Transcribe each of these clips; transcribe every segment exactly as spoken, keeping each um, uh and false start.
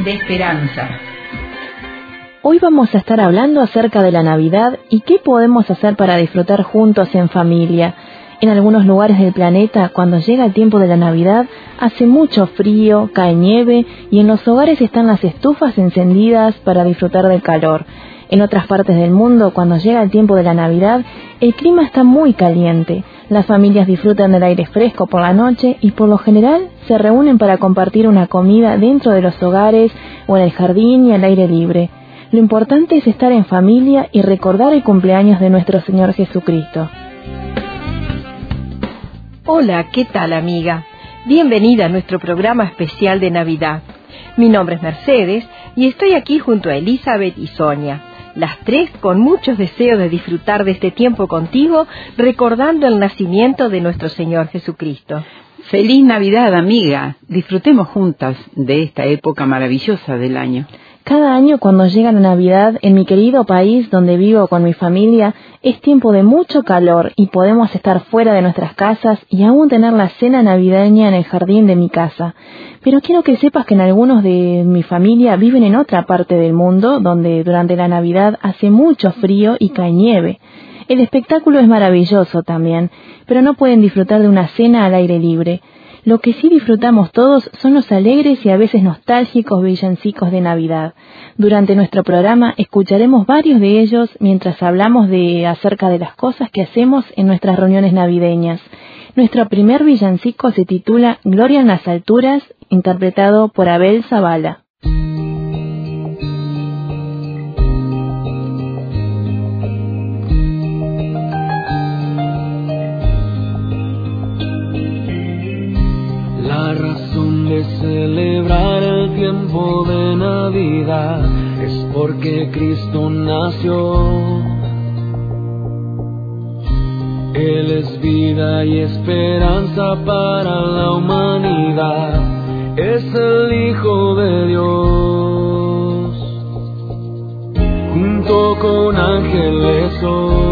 de esperanza. Hoy vamos a estar hablando acerca de la Navidad y qué podemos hacer para disfrutar juntos en familia. En algunos lugares del planeta, cuando llega el tiempo de la Navidad, hace mucho frío, cae nieve y en los hogares están las estufas encendidas para disfrutar del calor. En otras partes del mundo, cuando llega el tiempo de la Navidad, el clima está muy caliente. Las familias disfrutan del aire fresco por la noche y por lo general se reúnen para compartir una comida dentro de los hogares o en el jardín y al aire libre. Lo importante es estar en familia y recordar el cumpleaños de nuestro Señor Jesucristo. Hola, ¿qué tal, amiga? Bienvenida a nuestro programa especial de Navidad. Mi nombre es Mercedes y estoy aquí junto a Elizabeth y Sonia, las tres con muchos deseos de disfrutar de este tiempo contigo, recordando el nacimiento de nuestro Señor Jesucristo. ¡Feliz Navidad, amiga! Disfrutemos juntas de esta época maravillosa del año. Cada año cuando llega la Navidad, en mi querido país donde vivo con mi familia, es tiempo de mucho calor y podemos estar fuera de nuestras casas y aún tener la cena navideña en el jardín de mi casa. Pero quiero que sepas que en algunos de mi familia viven en otra parte del mundo, donde durante la Navidad hace mucho frío y cae nieve. El espectáculo es maravilloso también, pero no pueden disfrutar de una cena al aire libre. Lo que sí disfrutamos todos son los alegres y a veces nostálgicos villancicos de Navidad. Durante nuestro programa escucharemos varios de ellos mientras hablamos de acerca de las cosas que hacemos en nuestras reuniones navideñas. Nuestro primer villancico se titula Gloria en las alturas, interpretado por Abel Zavala. La razón de celebrar el tiempo de Navidad es porque Cristo nació. Él es vida y esperanza para la humanidad, es el Hijo de Dios. Junto con ángeles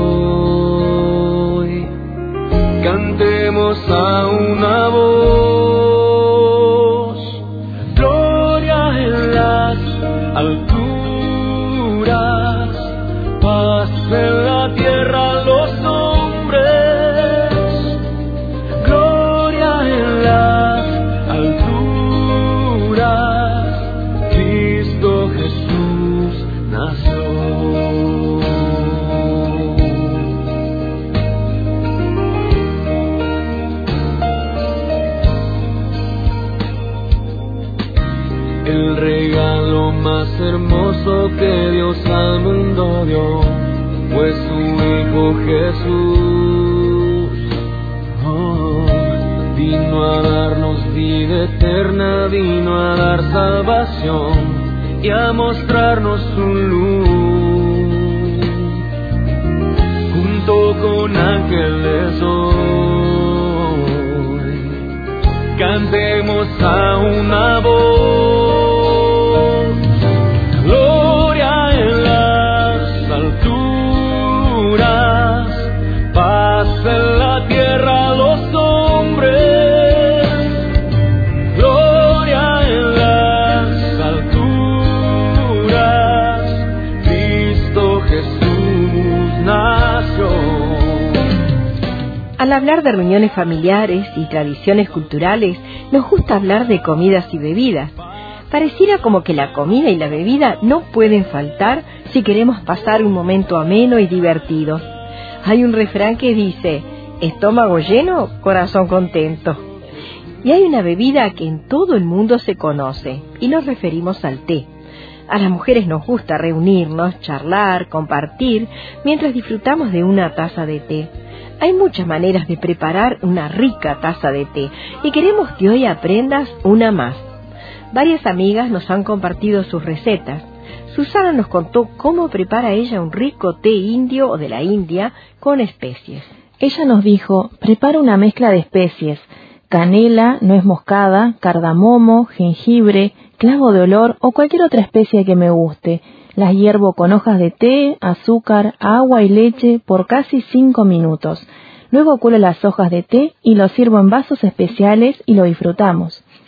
hoy cantemos a una voz, gloria en las alturas, paz en la tierra a los hombres, gloria en las alturas, Cristo Jesús nació. El regalo más hermoso que Dios al mundo dio fue su Hijo Jesús. Oh, vino a darnos vida eterna, vino a dar salvación y a mostrarnos su luz. Junto con ángeles hoy cantemos a una voz, en la tierra a los hombres, gloria en las alturas, Cristo Jesús nació. Al hablar de reuniones familiares y tradiciones culturales, nos gusta hablar de comidas y bebidas. Pareciera como que la comida y la bebida no pueden faltar si queremos pasar un momento ameno y divertido. Hay un refrán que dice, estómago lleno, corazón contento. Y hay una bebida que en todo el mundo se conoce, y nos referimos al té. A las mujeres nos gusta reunirnos, charlar, compartir, mientras disfrutamos de una taza de té. Hay muchas maneras de preparar una rica taza de té, y queremos que hoy aprendas una más. Varias amigas nos han compartido sus recetas. Susana nos contó cómo prepara ella un rico té indio o de la India con especies. Ella nos dijo, prepara una mezcla de especies, canela, nuez moscada, cardamomo, jengibre, clavo de olor o cualquier otra especie que me guste. Las hiervo con hojas de té, azúcar, agua y leche por casi cinco minutos. Luego cuelo las hojas de té y lo sirvo en vasos especiales y lo disfrutamos.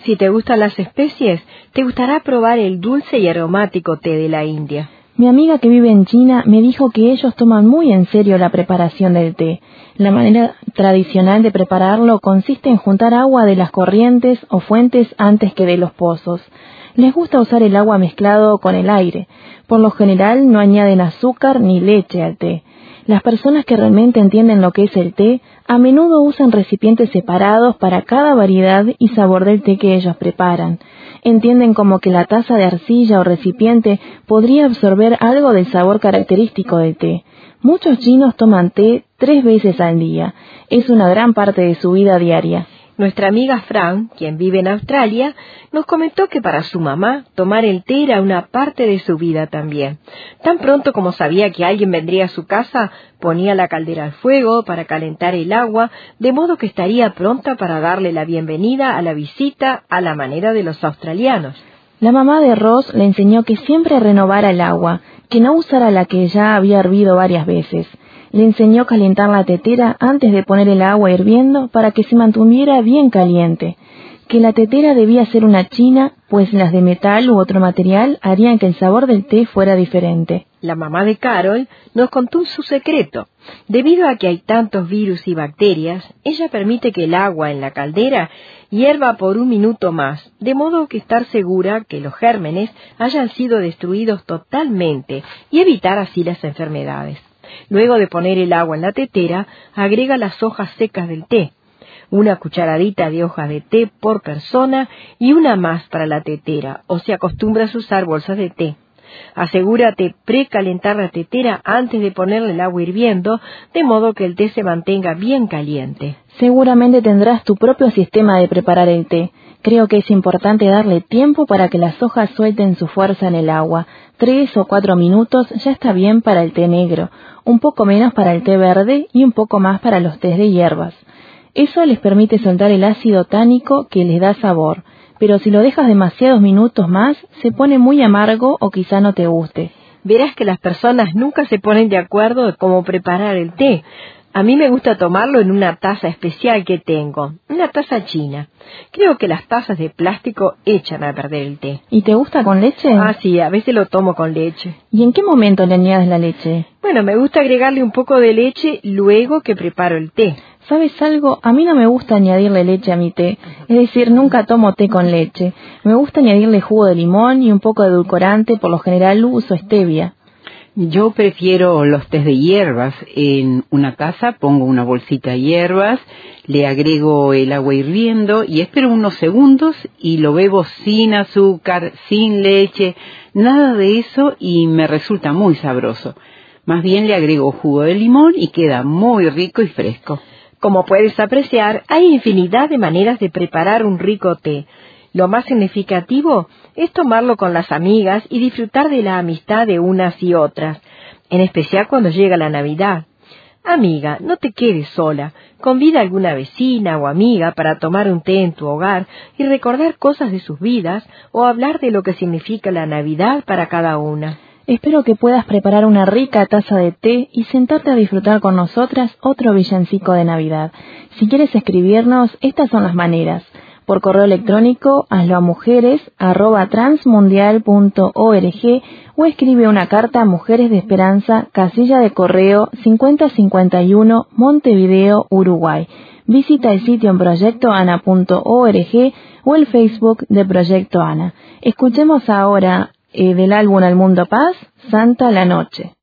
Si te gustan las especies, te gustará probar el dulce y aromático té de la India. Mi amiga que vive en China me dijo que ellos toman muy en serio la preparación del té. La manera tradicional de prepararlo consiste en juntar agua de las corrientes o fuentes antes que de los pozos. Les gusta usar el agua mezclado con el aire. Por lo general no añaden azúcar ni leche al té. Las personas que realmente entienden lo que es el té, a menudo usan recipientes separados para cada variedad y sabor del té que ellos preparan. Entienden como que la taza de arcilla o recipiente podría absorber algo del sabor característico del té. Muchos chinos toman té tres veces al día. Es una gran parte de su vida diaria. Nuestra amiga Fran, quien vive en Australia, nos comentó que para su mamá tomar el té era una parte de su vida también. Tan pronto como sabía que alguien vendría a su casa, ponía la caldera al fuego para calentar el agua, de modo que estaría pronta para darle la bienvenida a la visita a la manera de los australianos. La mamá de Ross le enseñó que siempre renovara el agua, que no usara la que ya había hervido varias veces. Le enseñó a calentar la tetera antes de poner el agua hirviendo para que se mantuviera bien caliente. Que la tetera debía ser una china, pues las de metal u otro material harían que el sabor del té fuera diferente. La mamá de Carol nos contó su secreto. Debido a que hay tantos virus y bacterias, ella permite que el agua en la caldera hierva por un minuto más, de modo que estar segura que los gérmenes hayan sido destruidos totalmente y evitar así las enfermedades. Luego de poner el agua en la tetera, agrega las hojas secas del té, una cucharadita de hojas de té por persona y una más para la tetera, o si acostumbras a usar bolsas de té. Asegúrate precalentar la tetera antes de ponerle el agua hirviendo, de modo que el té se mantenga bien caliente. Seguramente tendrás tu propio sistema de preparar el té. Creo que es importante darle tiempo para que las hojas suelten su fuerza en el agua. Tres o cuatro minutos ya está bien para el té negro, un poco menos para el té verde y un poco más para los tés de hierbas. Eso les permite soltar el ácido tánico que les da sabor, pero si lo dejas demasiados minutos más, se pone muy amargo o quizá no te guste. Verás que las personas nunca se ponen de acuerdo de cómo preparar el té. A mí me gusta tomarlo en una taza especial que tengo, una taza china. Creo que las tazas de plástico echan a perder el té. ¿Y te gusta con leche? Ah, sí, a veces lo tomo con leche. ¿Y en qué momento le añades la leche? Bueno, me gusta agregarle un poco de leche luego que preparo el té. ¿Sabes algo? A mí no me gusta añadirle leche a mi té. Es decir, nunca tomo té con leche. Me gusta añadirle jugo de limón y un poco de edulcorante, por lo general uso stevia. Yo prefiero los tés de hierbas. En una taza pongo una bolsita de hierbas, le agrego el agua hirviendo y espero unos segundos y lo bebo sin azúcar, sin leche, nada de eso y me resulta muy sabroso. Más bien le agrego jugo de limón y queda muy rico y fresco. Como puedes apreciar, hay infinidad de maneras de preparar un rico té. Lo más significativo es tomarlo con las amigas y disfrutar de la amistad de unas y otras, en especial cuando llega la Navidad. Amiga, no te quedes sola. Convida a alguna vecina o amiga para tomar un té en tu hogar y recordar cosas de sus vidas o hablar de lo que significa la Navidad para cada una. Espero que puedas preparar una rica taza de té y sentarte a disfrutar con nosotras otro villancico de Navidad. Si quieres escribirnos, estas son las maneras. Por correo electrónico, hazlo a mujeres arroba transmundial punto org o escribe una carta a Mujeres de Esperanza, casilla de correo cincuenta cincuenta y uno, Montevideo, Uruguay. Visita el sitio en proyecto ana punto org o el Facebook de Proyecto Ana. Escuchemos ahora eh, del álbum Al Mundo Paz, Santa la Noche.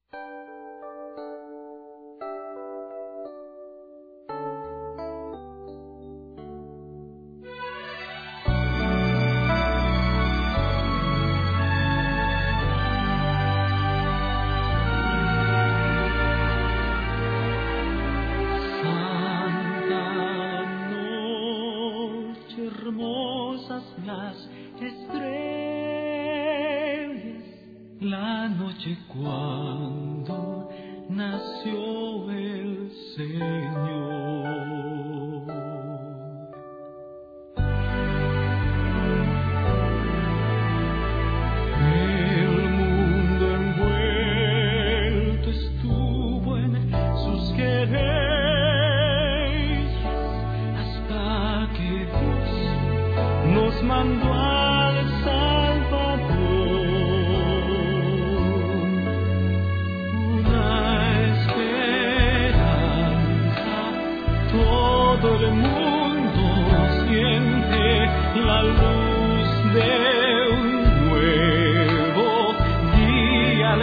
La noche cuando nació el Señor. El mundo envuelto estuvo en sus querellas hasta que Dios nos mandó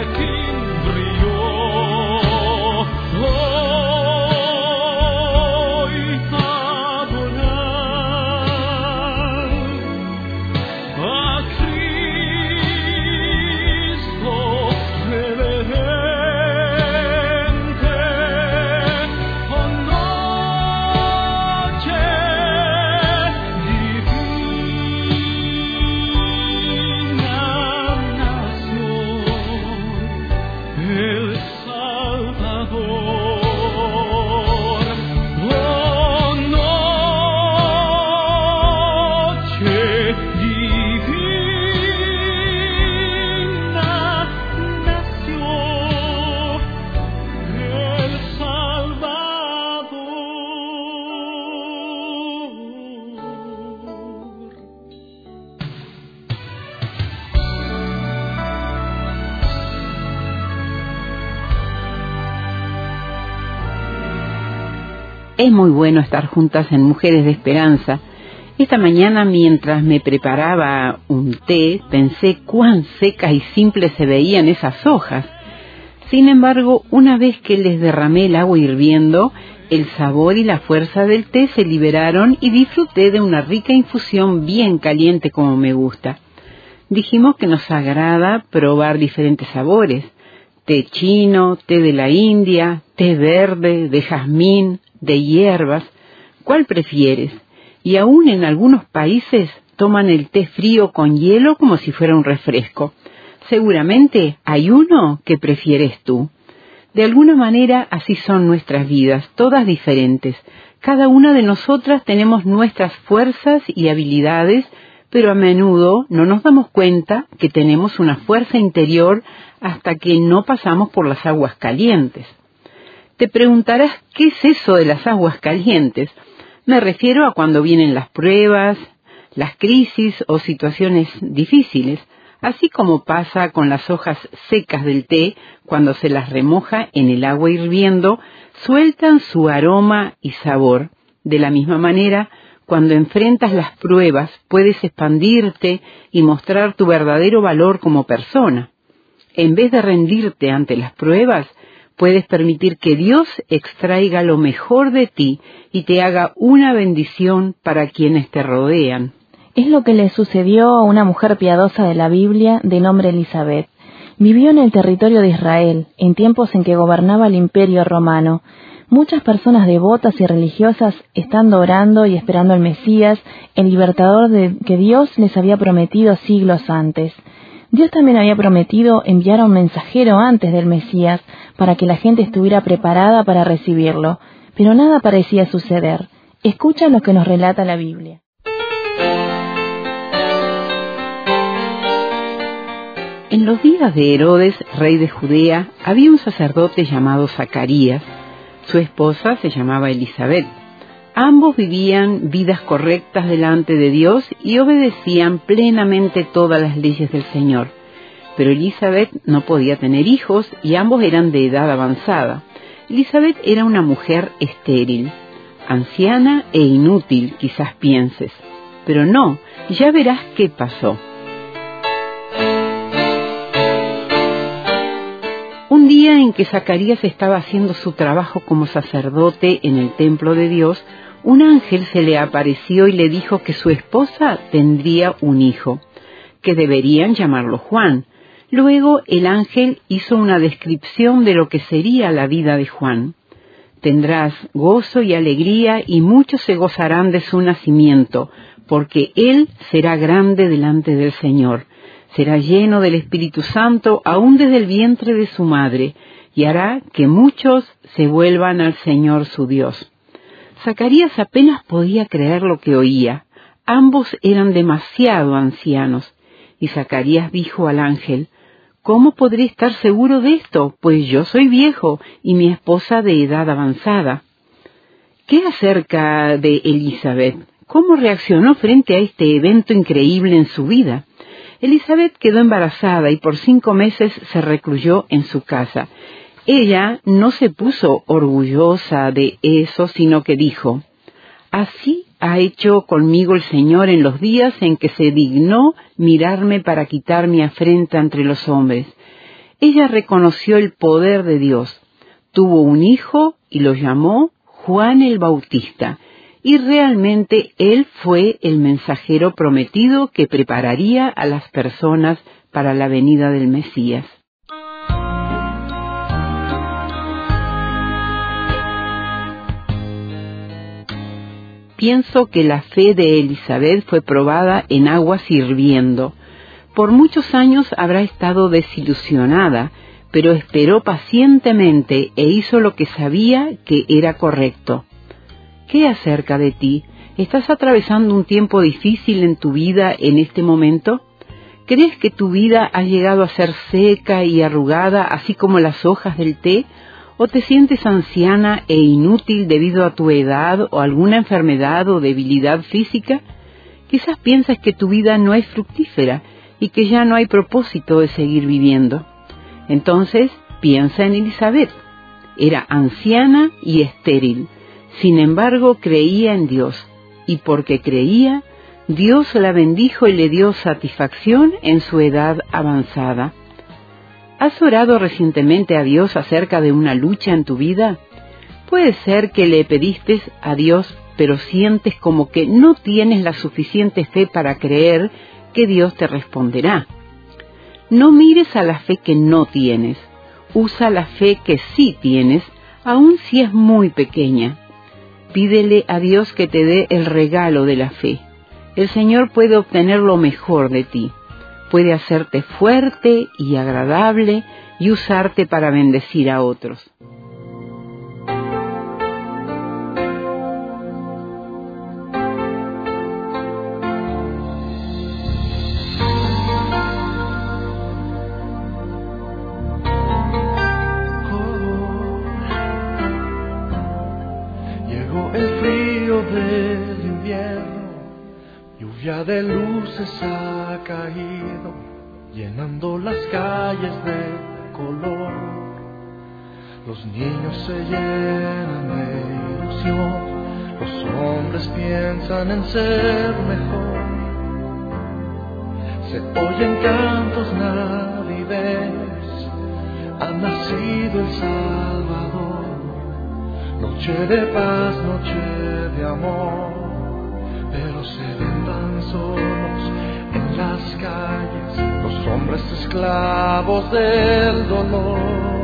Es muy bueno estar juntas en Mujeres de Esperanza. Esta mañana, mientras me preparaba un té, pensé cuán secas y simples se veían esas hojas. Sin embargo, una vez que les derramé el agua hirviendo, el sabor y la fuerza del té se liberaron y disfruté de una rica infusión bien caliente como me gusta. Dijimos que nos agrada probar diferentes sabores: té chino, té de la India, té verde, de jazmín, de hierbas. ¿Cuál prefieres? Y aún en algunos países toman el té frío con hielo como si fuera un refresco. Seguramente hay uno que prefieres tú. De alguna manera así son nuestras vidas, todas diferentes. Cada una de nosotras tenemos nuestras fuerzas y habilidades, pero a menudo no nos damos cuenta que tenemos una fuerza interior hasta que no pasamos por las aguas calientes. Te preguntarás, ¿qué es eso de las aguas calientes? Me refiero a cuando vienen las pruebas, las crisis o situaciones difíciles, así como pasa con las hojas secas del té cuando se las remoja en el agua hirviendo, sueltan su aroma y sabor. De la misma manera, cuando enfrentas las pruebas, puedes expandirte y mostrar tu verdadero valor como persona. En vez de rendirte ante las pruebas, puedes permitir que Dios extraiga lo mejor de ti y te haga una bendición para quienes te rodean. Es lo que le sucedió a una mujer piadosa de la Biblia de nombre Elizabeth. Vivió en el territorio de Israel, en tiempos en que gobernaba el Imperio Romano. Muchas personas devotas y religiosas estando orando y esperando al Mesías, el libertador de que Dios les había prometido siglos antes. Dios también había prometido enviar a un mensajero antes del Mesías para que la gente estuviera preparada para recibirlo, pero nada parecía suceder. Escucha lo que nos relata la Biblia. En los días de Herodes, rey de Judea, había un sacerdote llamado Zacarías. Su esposa se llamaba Elizabeth. Ambos vivían vidas correctas delante de Dios y obedecían plenamente todas las leyes del Señor. Pero Elizabeth no podía tener hijos y ambos eran de edad avanzada. Elizabeth era una mujer estéril, anciana e inútil, quizás pienses. Pero no, ya verás qué pasó. Un día en que Zacarías estaba haciendo su trabajo como sacerdote en el templo de Dios, un ángel se le apareció y le dijo que su esposa tendría un hijo, que deberían llamarlo Juan. Luego el ángel hizo una descripción de lo que sería la vida de Juan. Tendrás gozo y alegría y muchos se gozarán de su nacimiento, porque él será grande delante del Señor. Será lleno del Espíritu Santo aún desde el vientre de su madre, y hará que muchos se vuelvan al Señor su Dios. Zacarías apenas podía creer lo que oía. Ambos eran demasiado ancianos. Y Zacarías dijo al ángel: ¿Cómo podré estar seguro de esto? Pues yo soy viejo y mi esposa de edad avanzada. ¿Qué acerca de Elizabeth? ¿Cómo reaccionó frente a este evento increíble en su vida? Elizabeth quedó embarazada y por cinco meses se recluyó en su casa. Ella no se puso orgullosa de eso, sino que dijo: así ha hecho conmigo el Señor en los días en que se dignó mirarme para quitar mi afrenta entre los hombres. ella reconoció el poder de Dios. Tuvo un hijo y lo llamó Juan el Bautista, y realmente él fue el mensajero prometido que prepararía a las personas para la venida del Mesías. Pienso que la fe de Elizabeth fue probada en aguas hirviendo. Por muchos años habrá estado desilusionada, pero esperó pacientemente e hizo lo que sabía que era correcto. ¿Qué acerca de ti? ¿Estás atravesando un tiempo difícil en tu vida en este momento? ¿Crees que tu vida ha llegado a ser seca y arrugada, así como las hojas del té? ¿O te sientes anciana e inútil debido a tu edad o alguna enfermedad o debilidad física? Quizás piensas que tu vida no es fructífera y que ya no hay propósito de seguir viviendo. Entonces, piensa en Elizabeth. Era anciana y estéril. Sin embargo, creía en Dios, y porque creía, Dios la bendijo y le dio satisfacción en su edad avanzada. ¿Has orado recientemente a Dios acerca de una lucha en tu vida? Puede ser que le pediste a Dios, pero sientes como que no tienes la suficiente fe para creer que Dios te responderá. No mires a la fe que no tienes. Usa la fe que sí tienes, aun si es muy pequeña. Pídele a Dios que te dé el regalo de la fe. El Señor puede obtener lo mejor de ti. Puede hacerte fuerte y agradable y usarte para bendecir a otros. Llegó el frío del invierno, lluvia de luces ha caído, llenando las calles de color. Los niños se llenan de ilusión, los hombres piensan en ser mejor. Se oyen cantos navideños, ha nacido el Salvador. Noche de paz, noche de amor, pero se ven tan solos en las calles los hombres esclavos del dolor.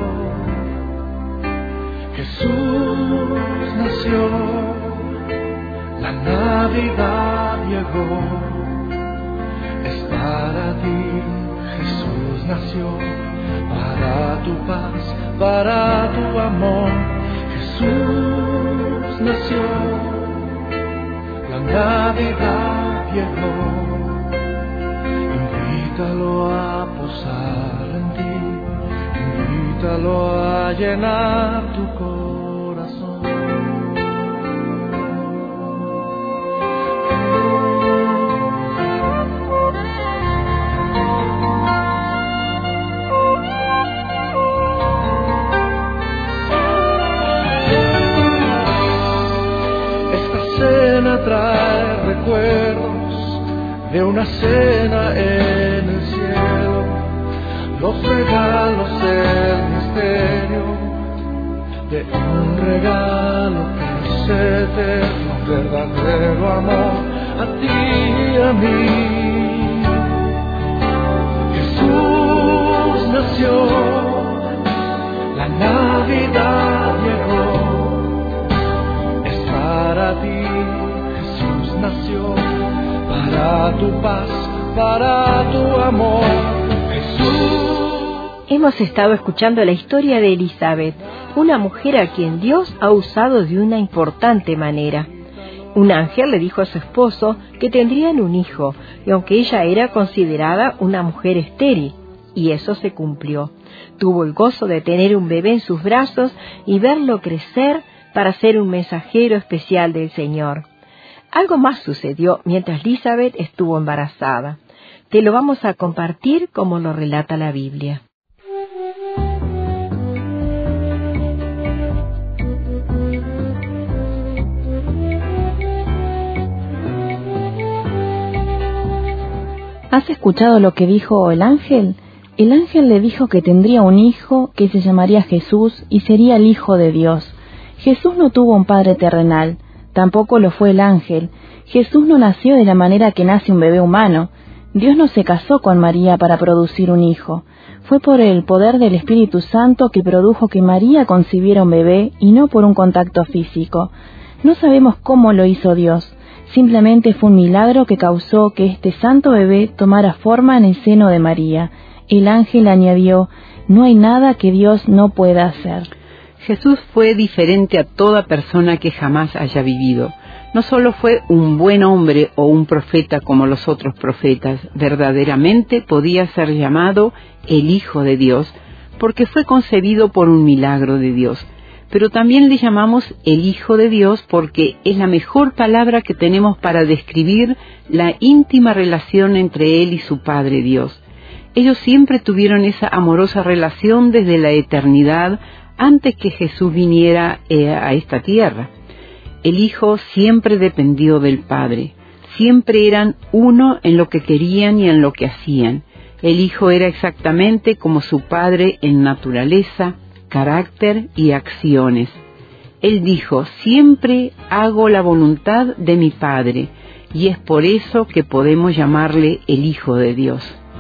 Jesús nació, la Navidad llegó, es para ti. Jesús nació, para tu paz, para tu amor. Jesús nació, la Navidad llegó, invítalo a posar en ti, invítalo a llenar tu corazón. Trae recuerdos de una cena en el cielo, los regalos del misterio de un regalo que es eterno, verdadero amor a ti y a mí. Jesús nació, la Navidad llegó, es para ti. Nació para tu paz, para tu amor, Jesús. Hemos estado escuchando la historia de Elizabeth, una mujer a quien Dios ha usado de una importante manera. Un ángel le dijo a su esposo que tendrían un hijo, y aunque ella era considerada una mujer estéril, y eso se cumplió. Tuvo el gozo de tener un bebé en sus brazos y verlo crecer para ser un mensajero especial del Señor. Algo más sucedió mientras Elizabeth estuvo embarazada. Te lo vamos a compartir como lo relata la Biblia. ¿Has escuchado lo que dijo el ángel? El ángel le dijo que tendría un hijo que se llamaría Jesús y sería el Hijo de Dios. Jesús no tuvo un padre terrenal, tampoco lo fue el ángel. Jesús no nació de la manera que nace un bebé humano. Dios no se casó con María para producir un hijo. Fue por el poder del Espíritu Santo que produjo que María concibiera un bebé y no por un contacto físico. No sabemos cómo lo hizo Dios. Simplemente fue un milagro que causó que este santo bebé tomara forma en el seno de María. El ángel añadió: no hay nada que Dios no pueda hacer. Jesús fue diferente a toda persona que jamás haya vivido. No solo fue un buen hombre o un profeta como los otros profetas, verdaderamente podía ser llamado el Hijo de Dios, porque fue concebido por un milagro de Dios. Pero también le llamamos el Hijo de Dios porque es la mejor palabra que tenemos para describir la íntima relación entre Él y su Padre Dios. Ellos siempre tuvieron esa amorosa relación desde la eternidad, antes que Jesús viniera eh, a esta tierra. El Hijo siempre dependió del Padre. Siempre eran uno en lo que querían y en lo que hacían. El Hijo era exactamente como su Padre en naturaleza, carácter y acciones. Él dijo: siempre hago la voluntad de mi Padre, y es por eso que podemos llamarle el Hijo de Dios.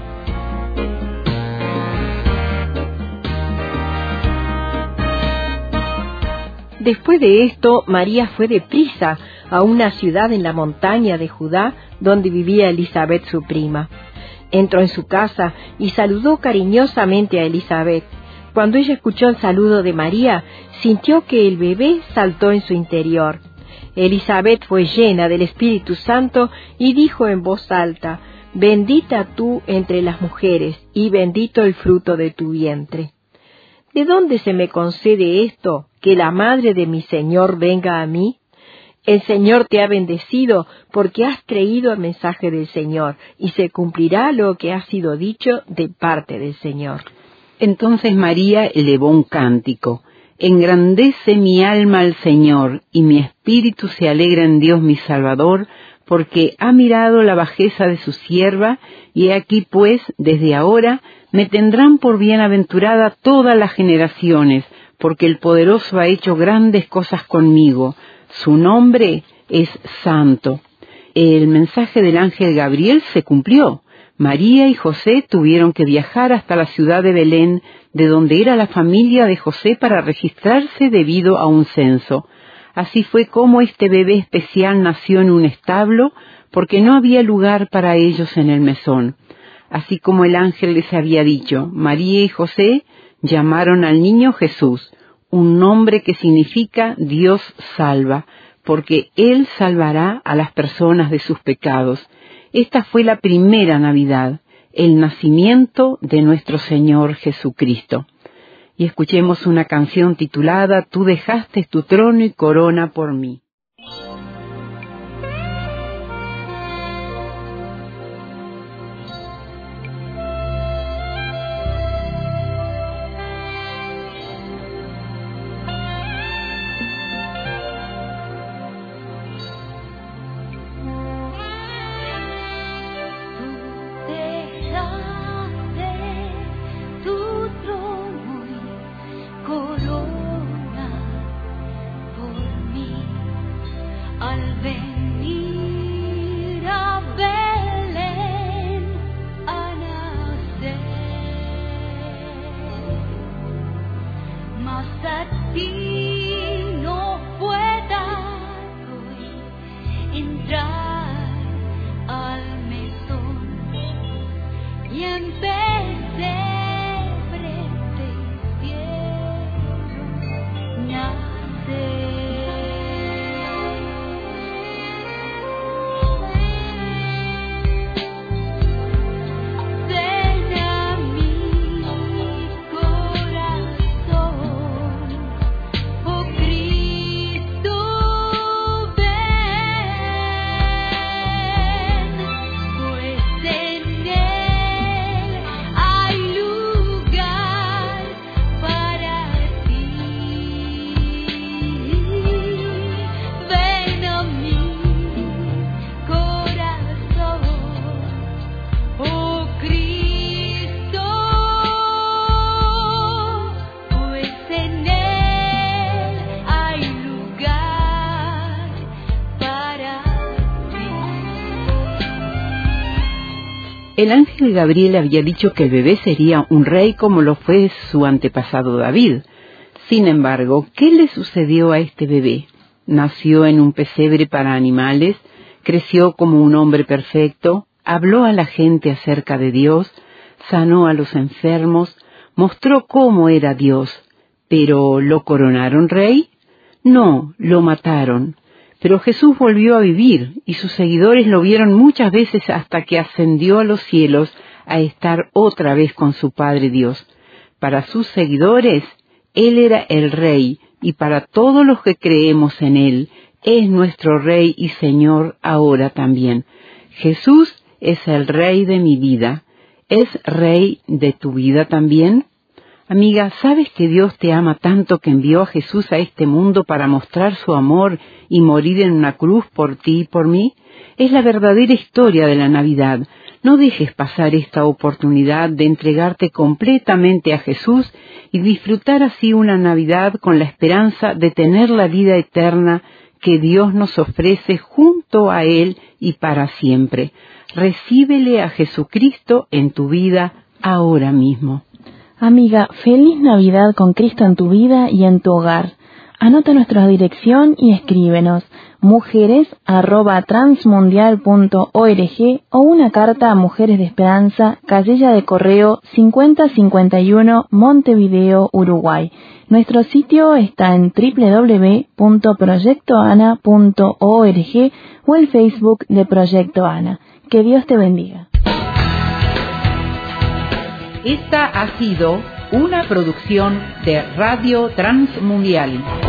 Después de esto, María fue deprisa a una ciudad en la montaña de Judá, donde vivía Elisabet, su prima. Entró en su casa y saludó cariñosamente a Elisabet. Cuando ella escuchó el saludo de María, sintió que el bebé saltó en su interior. Elisabet fue llena del Espíritu Santo y dijo en voz alta: bendita tú entre las mujeres, y bendito el fruto de tu vientre. ¿De dónde se me concede esto, que la madre de mi Señor venga a mí? El Señor te ha bendecido porque has creído el mensaje del Señor, y se cumplirá lo que ha sido dicho de parte del Señor. Entonces María elevó un cántico: engrandece mi alma al Señor, y mi espíritu se alegra en Dios mi Salvador, porque ha mirado la bajeza de su sierva, y he aquí pues, desde ahora, me tendrán por bienaventurada todas las generaciones, porque el Poderoso ha hecho grandes cosas conmigo. Su nombre es Santo. El mensaje del ángel Gabriel se cumplió. María y José tuvieron que viajar hasta la ciudad de Belén, de donde era la familia de José, para registrarse debido a un censo. Así fue como este bebé especial nació en un establo, porque no había lugar para ellos en el mesón. Así como el ángel les había dicho, María y José llamaron al niño Jesús, un nombre que significa Dios salva, porque Él salvará a las personas de sus pecados. Esta fue la primera Navidad, el nacimiento de nuestro Señor Jesucristo. Y escuchemos una canción titulada Tú dejaste tu trono y corona por mí. Por El ángel Gabriel había dicho que el bebé sería un rey como lo fue su antepasado David. Sin embargo, ¿qué le sucedió a este bebé? Nació en un pesebre para animales, creció como un hombre perfecto, habló a la gente acerca de Dios, sanó a los enfermos, mostró cómo era Dios. ¿Pero lo coronaron rey? No, lo mataron. Pero Jesús volvió a vivir y sus seguidores lo vieron muchas veces hasta que ascendió a los cielos a estar otra vez con su Padre Dios. Para sus seguidores, Él era el Rey y para todos los que creemos en Él, es nuestro Rey y Señor ahora también. Jesús es el Rey de mi vida. ¿Es Rey de tu vida también? Amiga, ¿sabes que Dios te ama tanto que envió a Jesús a este mundo para mostrar su amor y morir en una cruz por ti y por mí? Es la verdadera historia de la Navidad. No dejes pasar esta oportunidad de entregarte completamente a Jesús y disfrutar así una Navidad con la esperanza de tener la vida eterna que Dios nos ofrece junto a Él y para siempre. Recíbele a Jesucristo en tu vida ahora mismo. Amiga, feliz Navidad con Cristo en tu vida y en tu hogar. Anota nuestra dirección y escríbenos mujeres arroba transmundial punto org o una carta a Mujeres de Esperanza, Casilla de Correo cincuenta cincuenta y uno, Montevideo, Uruguay. Nuestro sitio está en doble u doble u doble u punto proyecto ana punto org o el Facebook de Proyecto Ana. Que Dios te bendiga. Esta ha sido una producción de Radio Transmundial.